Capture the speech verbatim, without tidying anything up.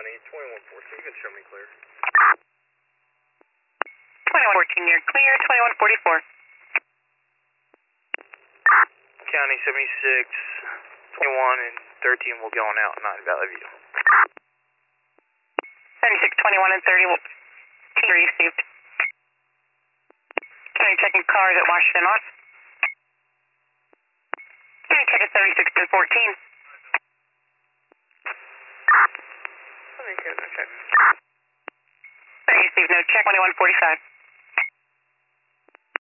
County, twenty-one fourteen, you can show me clear. twenty-one fourteen, you're clear, twenty-one forty-four. County seventy-six, twenty-one, and thirteen will going out, not in Valley View. seventy-six, twenty-one, and thirty will be received. County checking cars at Washington North. County check at seventy-six to fourteen. seventy-six, no check. Received, no check, twenty-one forty-five.